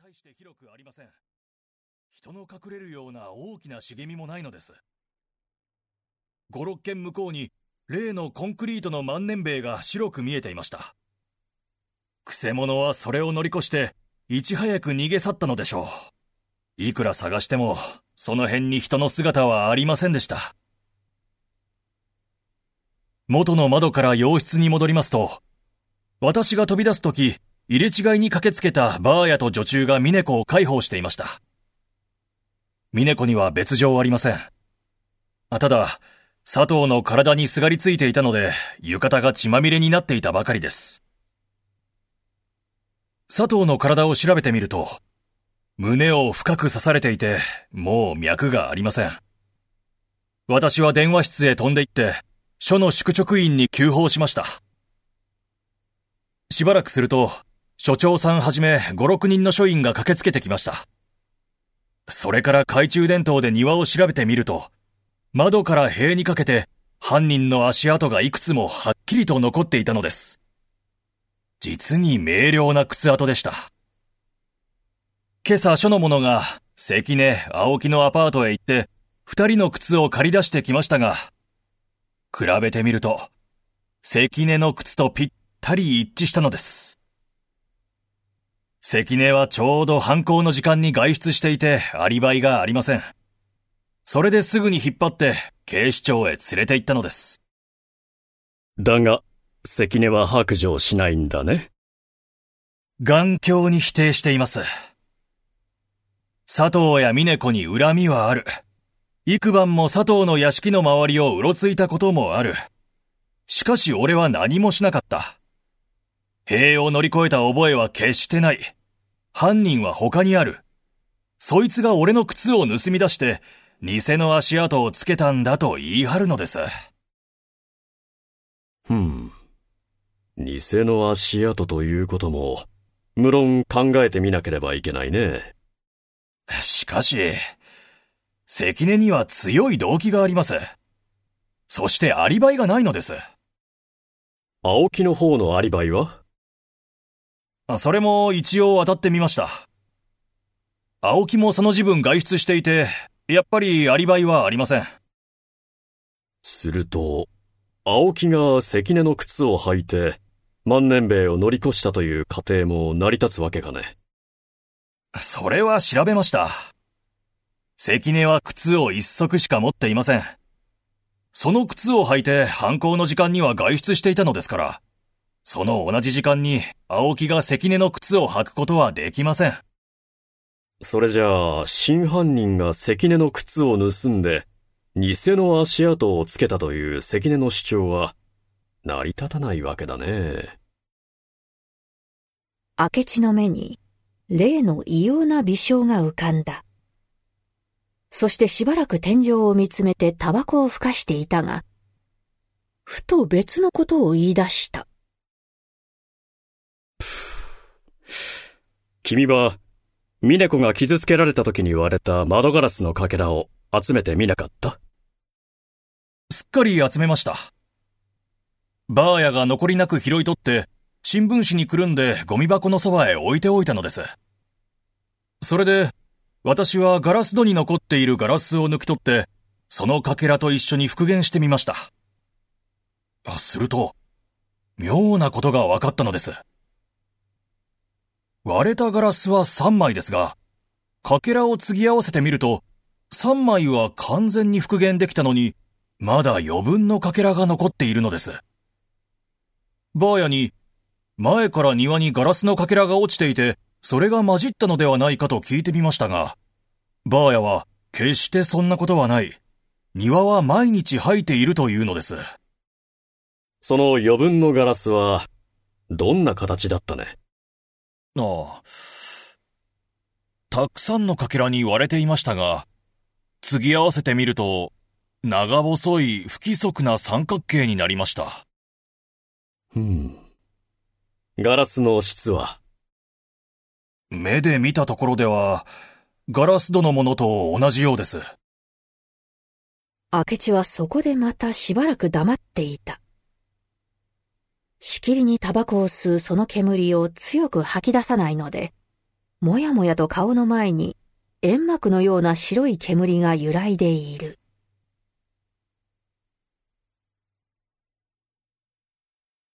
大して広くありません。人の隠れるような大きな茂みもないのです。5、6軒向こうに例のコンクリートの万年塀が白く見えていました。くせ者はそれを乗り越していち早く逃げ去ったのでしょう。いくら探してもその辺に人の姿はありませんでした。元の窓から洋室に戻りますと、私が飛び出すとき、入れ違いに駆けつけたバーヤと女中がミネコを介抱していました。ミネコには別状ありません。ただ、佐藤の体にすがりついていたので、浴衣が血まみれになっていたばかりです。佐藤の体を調べてみると、胸を深く刺されていて、もう脈がありません。私は電話室へ飛んで行って、署の宿直員に急報しました。しばらくすると、署長さんはじめ5、6人の署員が駆けつけてきました。それから懐中電灯で庭を調べてみると、窓から塀にかけて犯人の足跡がいくつもはっきりと残っていたのです。実に明瞭な靴跡でした。今朝署の者が関根、青木のアパートへ行って2人の靴を借り出してきましたが、比べてみると関根の靴とぴったり一致したのです。関根はちょうど犯行の時間に外出していてアリバイがありません。それですぐに引っ張って警視庁へ連れて行ったのです。 だが、関根は白状しないんだね。 頑強に否定しています。佐藤や峰子に恨みはある。幾晩も佐藤の屋敷の周りをうろついたこともある。しかし俺は何もしなかった。塀を乗り越えた覚えは決してない。犯人は他にある。そいつが俺の靴を盗み出して、偽の足跡をつけたんだと言い張るのです。 偽の足跡ということも、無論考えてみなければいけないね。 しかし、関根には強い動機があります。そしてアリバイがないのです。 青木の方のアリバイは？ それも一応当たってみました。青木もその時分外出していて、やっぱりアリバイはありません。 すると、青木が関根の靴を履いて、万年塀を乗り越したという過程も成り立つわけかね。 それは調べました。関根は靴を一足しか持っていません。その靴を履いて犯行の時間には外出していたのですから、その同じ時間に青木が関根の靴を履くことはできません。 それじゃあ、真犯人が関根の靴を盗んで、偽の足跡をつけたという関根の主張は、成り立たないわけだね。 明智の目に、例の異様な微笑が浮かんだ。そしてしばらく天井を見つめてタバコをふかしていたが、ふと別のことを言い出した。 君は、峰子が傷つけられた時に割れた窓ガラスのかけらを集めてみなかった？ すっかり集めました。バーヤが残りなく拾い取って、新聞紙にくるんでゴミ箱のそばへ置いておいたのです。それで、私はガラス戸に残っているガラスを抜き取って、そのかけらと一緒に復元してみました。すると、妙なことが分かったのです。割れたガラスは3枚ですが、かけらを継ぎ合わせてみると、3枚は完全に復元できたのに、まだ余分のかけらが残っているのです。バーヤに、前から庭にガラスのかけらが落ちていて、それが混じったのではないかと聞いてみましたが、バーヤは決してそんなことはない。庭は毎日吐いているというのです。 その余分のガラスは、どんな形だったね？ たくさんのかけらに割れていましたが、継ぎ合わせてみると、長細い不規則な三角形になりました。 ガラスの質は？ 目で見たところでは、ガラス戸のものと同じようです。 明智はそこでまたしばらく黙っていた。しきりにタバコを吸うその煙を強く吐き出さないので、 もやもやと顔の前に煙幕のような白い煙が揺らいでいる。